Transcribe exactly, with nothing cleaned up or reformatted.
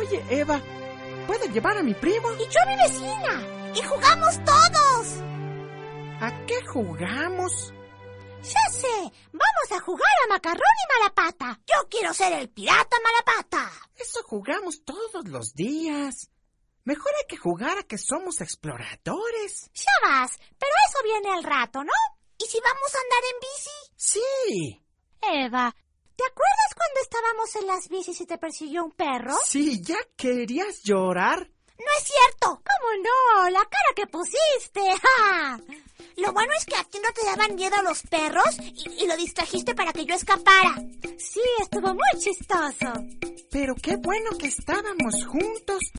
Oye, Eva, ¿puedo llevar a mi primo? Y yo a mi vecina. Y jugamos todos. ¿A qué jugamos? Ya sé, vamos a jugar a Macarrón y Malapata. Yo quiero ser el pirata Malapata. Eso jugamos todos los días. Mejor hay que jugar a que somos exploradores. Ya vas, pero eso viene al rato, ¿no? ¿Y si vamos a andar en bici? Sí. Eva, ¿te acuerdas cuando estábamos en las bicis y te persiguió un perro? Sí, ¿ya querías llorar? No es cierto. ¿Cómo no? La cara que pusiste. ¡Ja! Lo bueno es que a ti no te daban miedo los perros y, y lo distrajiste para que yo escapara. Sí, estuvo muy chistoso. Pero qué bueno que estábamos juntos.